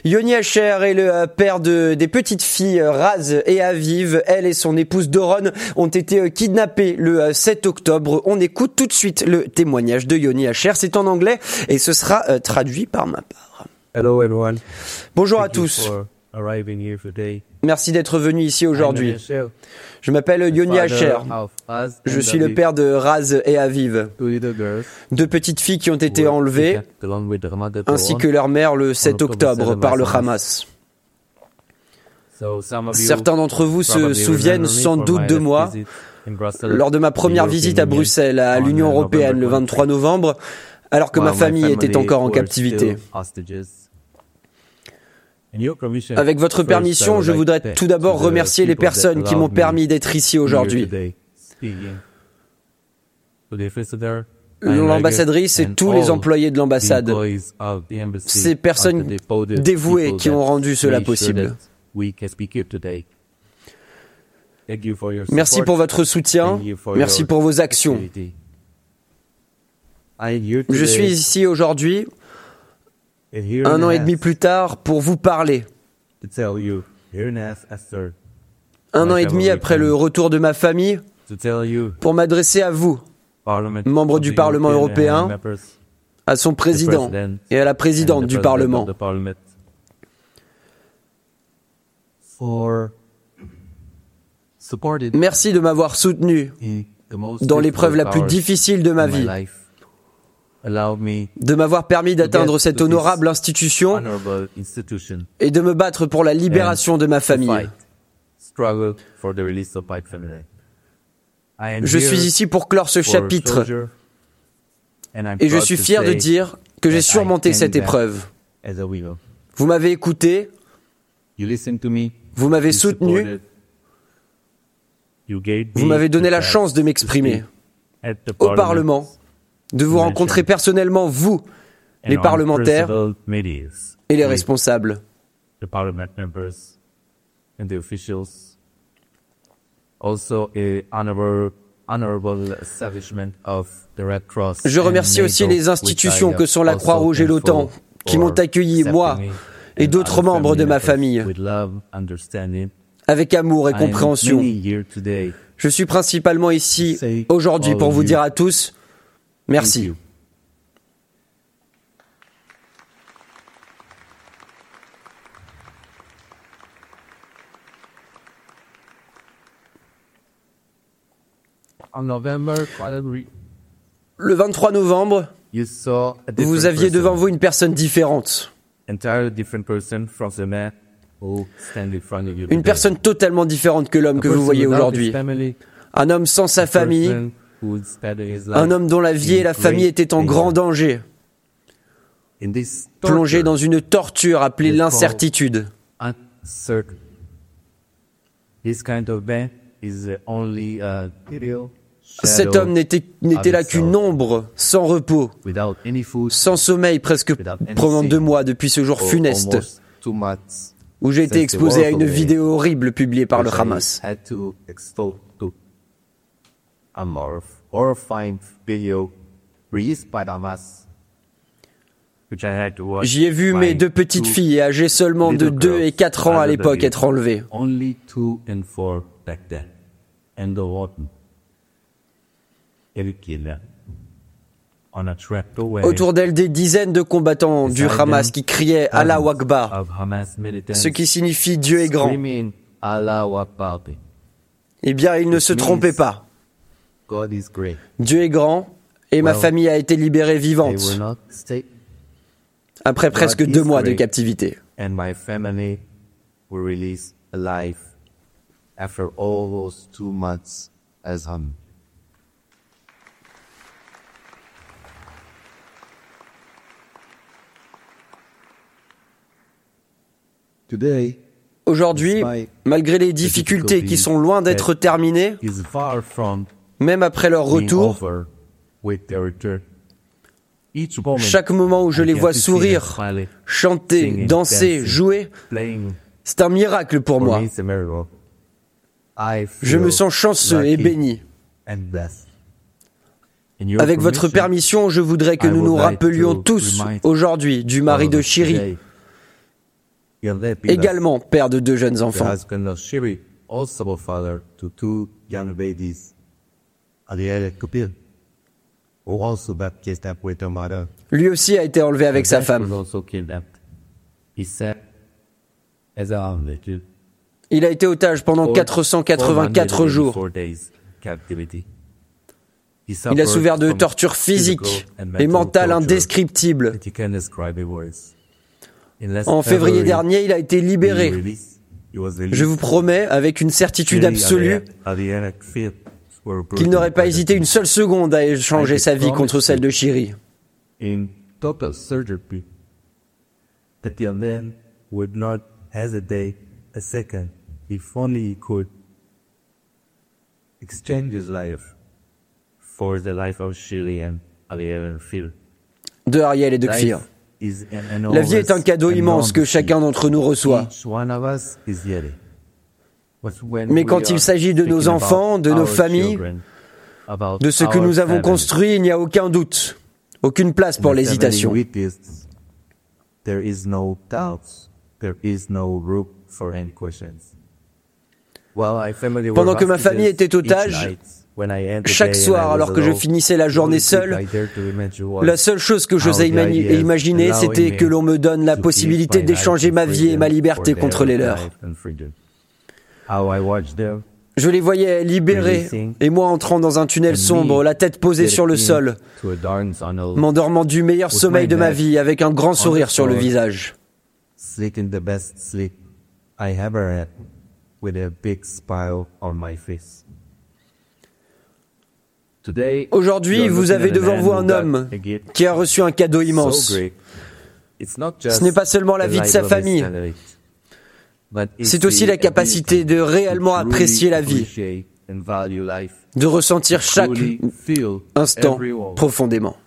Yoni Asher est le père des petites filles Raz et Aviv. Elle et son épouse Doron ont été kidnappées le 7 octobre. On écoute tout de suite le témoignage de Yoni Asher. C'est en anglais et ce sera traduit par ma part. Hello everyone. Bonjour à tous. Merci d'être venu ici aujourd'hui. Je m'appelle Yoni Asher. Je suis le père de Raz et Aviv, deux petites filles qui ont été enlevées, ainsi que leur mère le 7 octobre par le Hamas. Certains d'entre vous se souviennent sans doute de moi lors de ma première visite à Bruxelles, à l'Union européenne, le 23 novembre, alors que ma famille était encore en captivité. Avec votre permission, je voudrais tout d'abord remercier les personnes qui m'ont permis d'être ici aujourd'hui. L'ambassadrice et tous les employés de l'ambassade. Ces personnes dévouées qui ont rendu cela possible. Merci pour votre soutien, merci pour vos actions. Je suis ici aujourd'hui, 1 an et demi plus tard, pour vous parler. 1 an et demi après le retour de ma famille, pour m'adresser à vous, membres du Parlement européen, à son président et à la présidente du Parlement. Merci de m'avoir soutenu dans l'épreuve la plus difficile de ma vie, de m'avoir permis d'atteindre cette honorable institution et de me battre pour la libération de ma famille. Je suis ici pour clore ce chapitre et je suis fier de dire que j'ai surmonté cette épreuve. Vous m'avez écouté, vous m'avez soutenu, vous m'avez donné la chance de m'exprimer au Parlement, de vous rencontrer personnellement, vous, les parlementaires et les responsables. Je remercie aussi les institutions que sont la Croix-Rouge et l'OTAN, qui m'ont accueilli, moi et d'autres membres de ma famille, avec amour et compréhension. Je suis principalement ici aujourd'hui pour vous dire à tous merci. Le 23 novembre, vous aviez devant vous une personne différente. Une personne totalement différente que l'homme que vous voyez aujourd'hui. Un homme sans sa famille, un homme dont la vie et la famille étaient en grand danger, plongé dans une torture appelée l'incertitude. Cet homme n'était là qu'une ombre, sans repos, sans sommeil, presque pendant 2 mois depuis ce jour funeste, où j'ai été exposé à une vidéo horrible publiée par le Hamas. J'y ai vu mes 2 petites filles, âgées seulement de 2 et 4 ans à l'époque, être enlevées. Autour d'elle, des dizaines de combattants du Hamas qui criaient « Allah Akbar », ce qui signifie « Dieu est grand ». Eh bien, ils ne se trompaient pas. Dieu est grand et ma famille a été libérée vivante après presque 2 mois de captivité. Aujourd'hui, malgré les difficultés qui sont loin d'être terminées, même après leur retour, chaque moment où je les vois sourire, chanter, danser, jouer, c'est un miracle pour moi. Je me sens chanceux et béni. Avec votre permission, je voudrais que nous nous rappelions tous aujourd'hui du mari de Shiri, également père de 2 jeunes enfants. Lui aussi a été enlevé avec sa femme. Il a été otage pendant 484 jours. Il a souffert de tortures physiques et mentales indescriptibles. En février dernier, il a été libéré. Je vous promets, avec une certitude absolue, qu'il n'aurait pas hésité une seule seconde à échanger sa vie contre celle de Shiri. De Ariel et de Kfir. La vie est un cadeau immense que chacun d'entre nous reçoit. Mais quand il s'agit de nos enfants, de nos familles, de ce que nous avons construit, il n'y a aucun doute, aucune place pour l'hésitation. Pendant que ma famille était otage, chaque soir, alors que je finissais la journée seul, la seule chose que j'osais imaginer, c'était que l'on me donne la possibilité d'échanger ma vie et ma liberté contre les leurs. Je les voyais libérés, et moi entrant dans un tunnel sombre, la tête posée sur le sol, m'endormant du meilleur sommeil de ma vie, avec un grand sourire sur le visage. Aujourd'hui, vous avez devant vous un homme qui a reçu un cadeau immense. Ce n'est pas seulement la vie de sa famille, c'est aussi la capacité de réellement apprécier la vie, de ressentir chaque instant profondément.